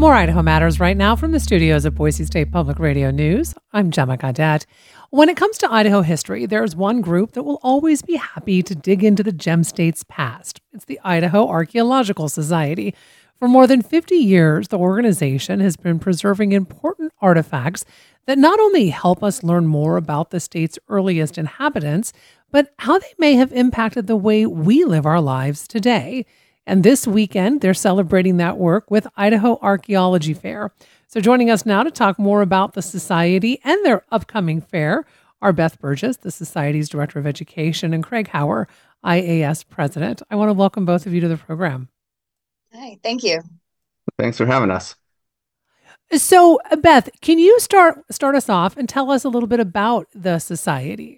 More Idaho Matters right now from the studios of Boise State Public Radio News. I'm Gemma Gaudette. When it comes to Idaho history, there's one group that will always be happy to dig into the Gem State's past. It's the Idaho Archaeological Society. For more than 50 years, the organization has been preserving important artifacts that not only help us learn more about the state's earliest inhabitants, but how they may have impacted the way we live our lives today. And this weekend, they're celebrating that work with Idaho Archaeology Fair. So joining us now to talk more about the Society and their upcoming fair are Beth Burgess, the Society's Director of Education, and Craig Hauer, IAS President. I want to welcome both of you to the program. Hi, thank you. Thanks for having us. So, Beth, can you start us off and tell us a little bit about the Society?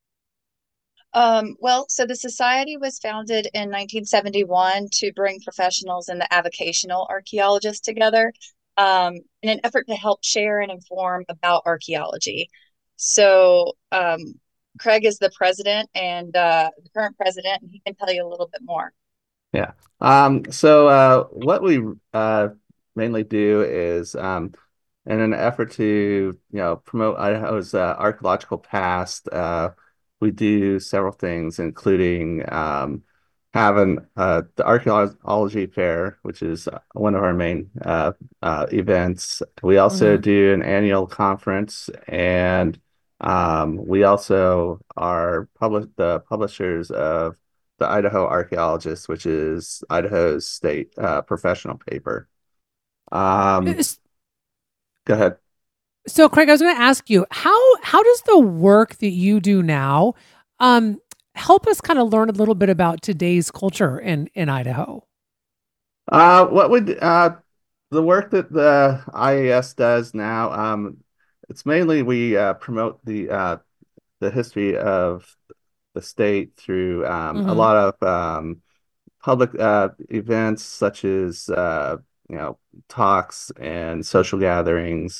So the Society was founded in 1971 to bring professionals and the avocational archaeologists together in an effort to help share and inform about archaeology. So Craig is the president and the current president, and he can tell you a little bit more. Yeah. What we mainly do is in an effort to promote Idaho's archaeological past. We do several things, including having the archaeology fair, which is one of our main events. We also do an annual conference, and we also are the publishers of the Idaho Archaeologist, which is Idaho's state professional paper. Go ahead. So, Craig, I was going to ask you, how does the work that you do now help us kind of learn a little bit about today's culture in Idaho? The work that the IAS does now, it's mainly we promote the history of the state through a lot of public events such as talks and social gatherings.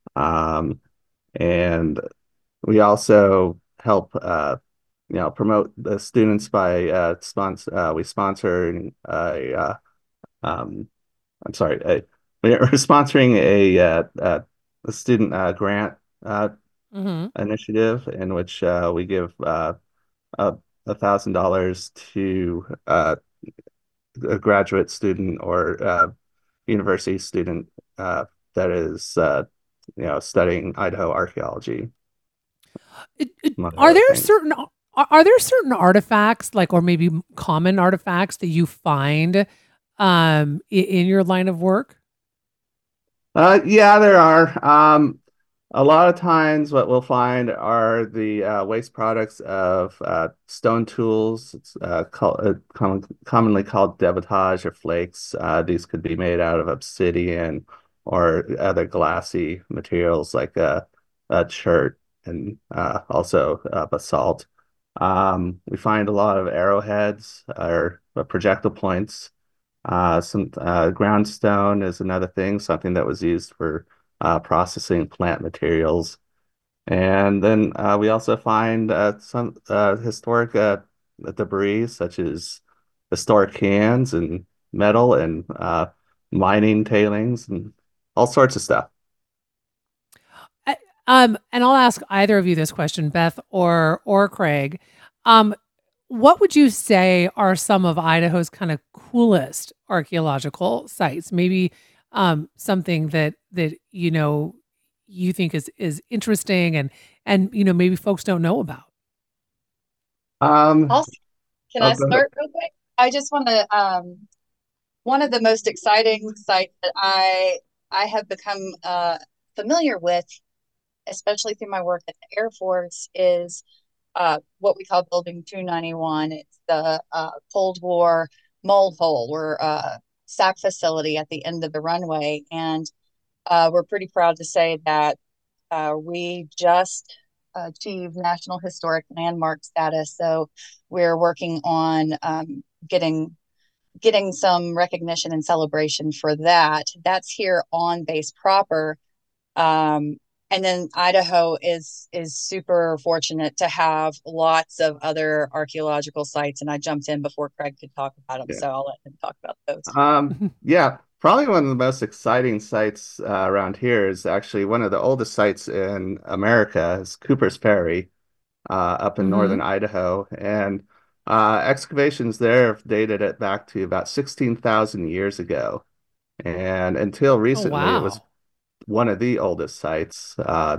And we also help promote the students by we sponsor we're sponsoring a student grant initiative in which we give $1,000 to a graduate student or university student that is studying Idaho archaeology. Are there certain artifacts, or maybe common artifacts that you find in your line of work? Yeah, there are. A lot of times what we'll find are the waste products of stone tools. It's commonly called debitage or flakes. These could be made out of obsidian or other glassy materials like chert and also basalt. We find a lot of arrowheads or projectile points. Some ground stone is another thing, something that was used for processing plant materials. And then we also find some historic debris, such as historic cans and metal and mining tailings and all sorts of stuff. And I'll ask either of you this question, Beth or Craig. What would you say are some of Idaho's kind of coolest archaeological sites? Maybe something that you think is interesting and maybe folks don't know about. Can I start real quick? I just want to one of the most exciting sites that I have become familiar with, especially through my work at the Air Force, is what we call Building 291. It's the Cold War mold hole. We're a SAC facility at the end of the runway, and we're pretty proud to say that we just achieved National Historic Landmark status. So we're working on getting some recognition and celebration for that. That's here on base proper. And then Idaho is super fortunate to have lots of other archaeological sites. And I jumped in before Craig could talk about them, so I'll let him talk about those. Yeah. Probably one of the most exciting sites around here is actually one of the oldest sites in America is Cooper's Ferry up in northern Idaho. And excavations there have dated it back to about 16,000 years ago. And until recently, it was one of the oldest sites.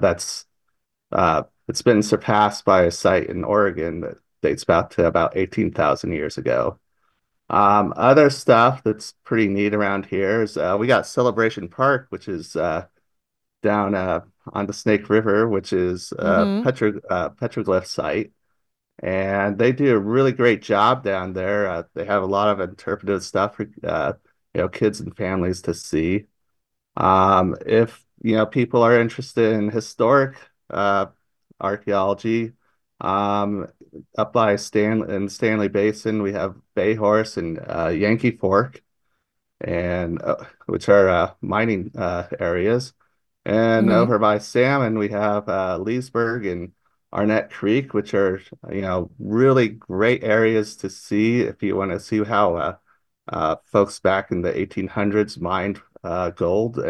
It's been surpassed by a site in Oregon that dates back to about 18,000 years ago. Other stuff that's pretty neat around here is we got Celebration Park, which is down on the Snake River, which is a petroglyph site. And they do a really great job down there. They have a lot of interpretive stuff for kids and families to see. If people are interested in historic archaeology, up by Stanley Basin, we have Bayhorse and Yankee Fork, and which are mining areas. And over by Salmon, we have Leesburg and Arnett Creek, which are really great areas to see if you want to see how folks back in the 1800s mined gold,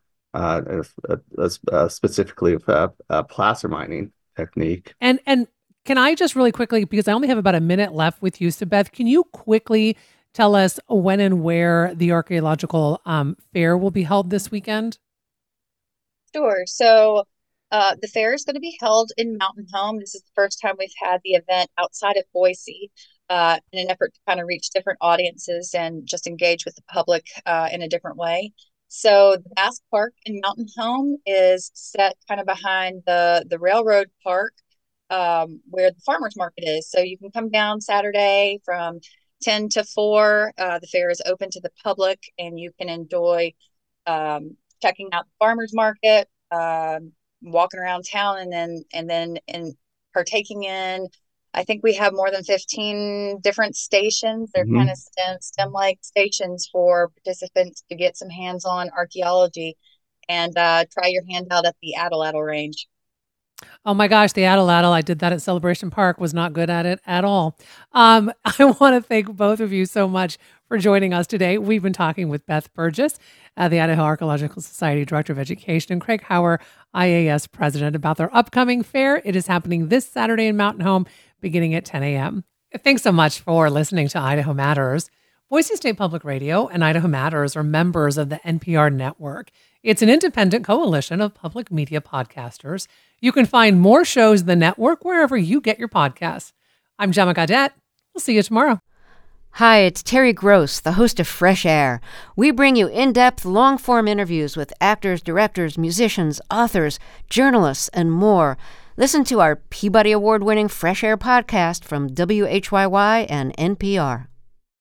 specifically placer mining technique. And can I just really quickly, because I only have about a minute left with you, Sabeth, can you quickly tell us when and where the archaeological fair will be held this weekend? Sure. So the fair is going to be held in Mountain Home. This is the first time we've had the event outside of Boise in an effort to kind of reach different audiences and just engage with the public in a different way. So the Bass Park in Mountain Home is set kind of behind the railroad park where the farmers market is. So you can come down Saturday from 10 to 4. The fair is open to the public, and you can enjoy checking out the farmers market, walking around town, and then partaking in. I think we have more than 15 different stations. They're kind of STEM-like stations for participants to get some hands-on archaeology and try your hand out at the Atlatl range. Oh my gosh, the Atlatl, I did that at Celebration Park, was not good at it at all. I want to thank both of you so much for joining us today. We've been talking with Beth Burgess, the Idaho Archaeological Society Director of Education, and Craig Hauer, IAS President, about their upcoming fair. It is happening this Saturday in Mountain Home, beginning at 10 a.m. Thanks so much for listening to Idaho Matters. Boise State Public Radio and Idaho Matters are members of the NPR network. It's an independent coalition of public media podcasters. You can find more shows in the network wherever you get your podcasts. I'm Gemma Gaudette. We'll see you tomorrow. Hi, it's Terry Gross, the host of Fresh Air. We bring you in-depth, long-form interviews with actors, directors, musicians, authors, journalists, and more. Listen to our Peabody Award-winning Fresh Air podcast from WHYY and NPR.